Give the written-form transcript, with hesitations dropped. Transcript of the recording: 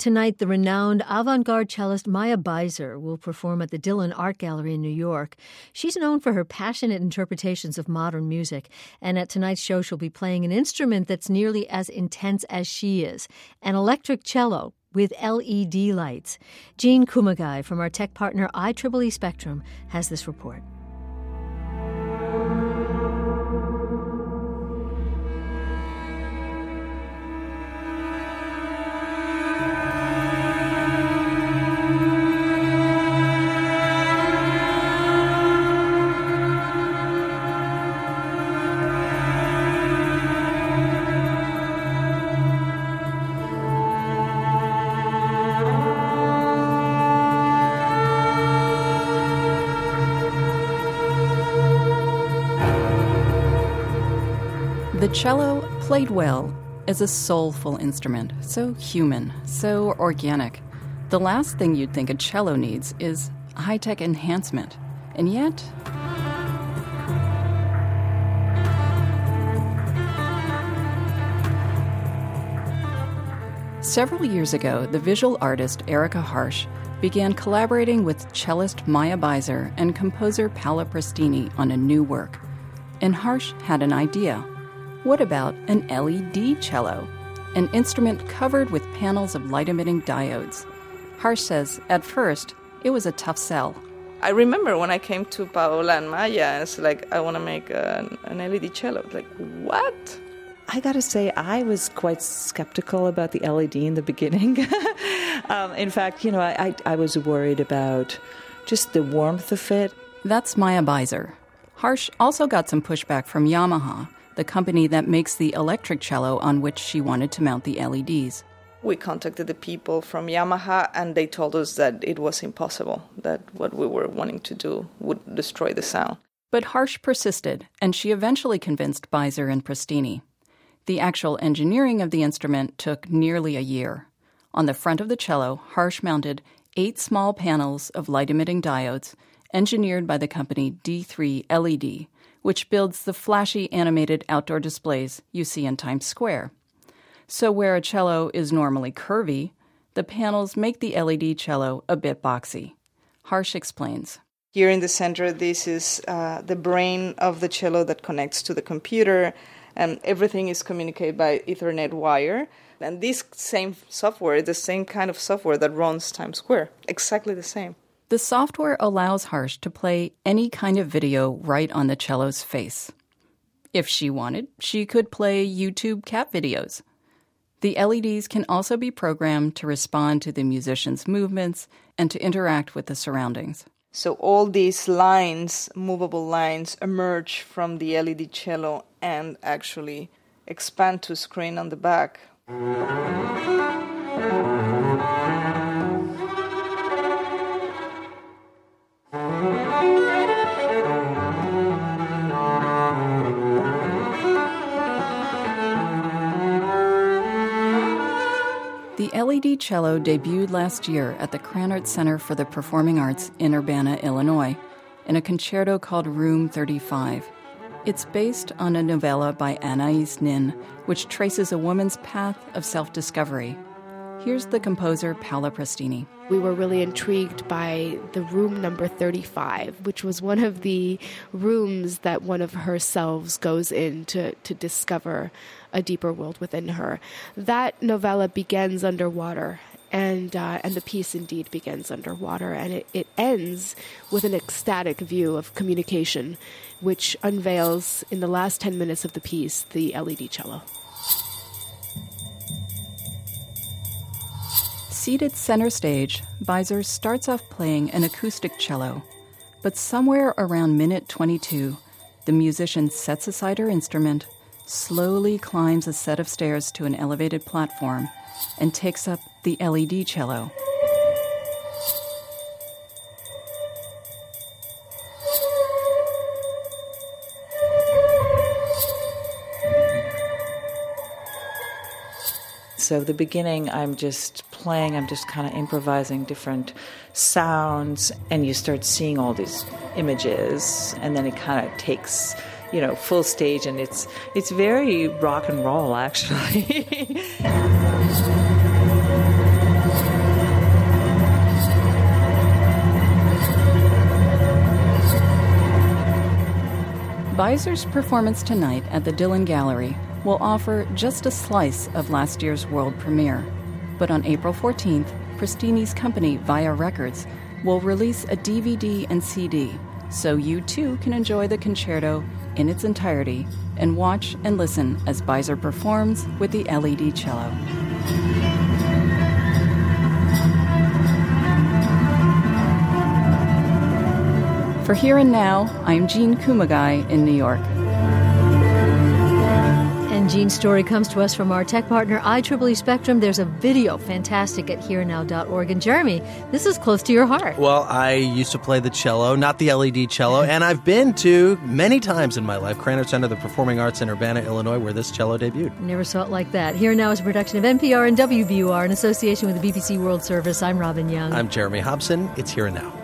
Tonight, the renowned avant-garde cellist Maya Beiser will perform at the Dillon Art Gallery in New York. She's known for her passionate interpretations of modern music, and at tonight's show she'll be playing an instrument that's nearly as intense as she is, an electric cello with LED lights. Jean Kumagai from our tech partner IEEE Spectrum has this report. The cello, played well, is a soulful instrument, so human, so organic. The last thing you'd think a cello needs is high-tech enhancement. And yet, several years ago, the visual artist Erica Harsh began collaborating with cellist Maya Beiser and composer Paola Prestini on a new work. And Harsh had an idea. What about an LED cello, an instrument covered with panels of light-emitting diodes? Harsh says, at first, it was a tough sell. I remember when I came to Paola and Maya, it's like, I want to make an LED cello. Like, what? I gotta say, I was quite skeptical about the LED in the beginning. In fact, I was worried about just the warmth of it. That's Maya Beiser. Harsh also got some pushback from Yamaha, the company that makes the electric cello on which she wanted to mount the LEDs. We contacted the people from Yamaha and they told us that it was impossible, that what we were wanting to do would destroy the sound. But Harsh persisted, and she eventually convinced Beiser and Prestini. The actual engineering of the instrument took nearly a year. On the front of the cello, Harsh mounted 8 small panels of light-emitting diodes, engineered by the company D3 LED, which builds the flashy animated outdoor displays you see in Times Square. So where a cello is normally curvy, the panels make the LED cello a bit boxy. Harsh explains. Here in the center, this is the brain of the cello that connects to the computer, and everything is communicated by Ethernet wire. And this same software, the same kind of software that runs Times Square, exactly the same. The software allows Harsh to play any kind of video right on the cello's face. If she wanted, she could play YouTube cat videos. The LEDs can also be programmed to respond to the musician's movements and to interact with the surroundings. So all these lines, movable lines, emerge from the LED cello and actually expand to a screen on the back. The LED cello debuted last year at the Krannert Center for the Performing Arts in Urbana, Illinois, in a concerto called Room 35. It's based on a novella by Anais Nin, which traces a woman's path of self-discovery. Here's the composer Paola Prestini. We were really intrigued by the room number 35, which was one of the rooms that one of her selves goes in to discover a deeper world within her. That novella begins underwater, and the piece indeed begins underwater, and it ends with an ecstatic view of communication, which unveils in the last 10 minutes of the piece the LED cello. Seated center stage, Beiser starts off playing an acoustic cello, but somewhere around minute 22, the musician sets aside her instrument, slowly climbs a set of stairs to an elevated platform, and takes up the LED cello. So the beginning, I'm just playing, I'm just kind of improvising different sounds, and you start seeing all these images, and then it kind of takes, full stage, and it's very rock and roll, actually. Beiser's performance tonight at the Dillon Gallery will offer just a slice of last year's world premiere. But on April 14th, Prestini's company, Via Records, will release a DVD and CD, so you too can enjoy the concerto in its entirety and watch and listen as Beiser performs with the LED cello. For Here and Now, I'm Jean Kumagai in New York. And Jean's story comes to us from our tech partner, IEEE Spectrum. There's a video fantastic at hereandnow.org. And Jeremy, this is close to your heart. Well, I used to play the cello, not the LED cello, and I've been to many times in my life Krannert Center, the Performing Arts in Urbana, Illinois, where this cello debuted. Never saw it like that. Here and Now is a production of NPR and WBUR in association with the BBC World Service. I'm Robin Young. I'm Jeremy Hobson. It's Here and Now.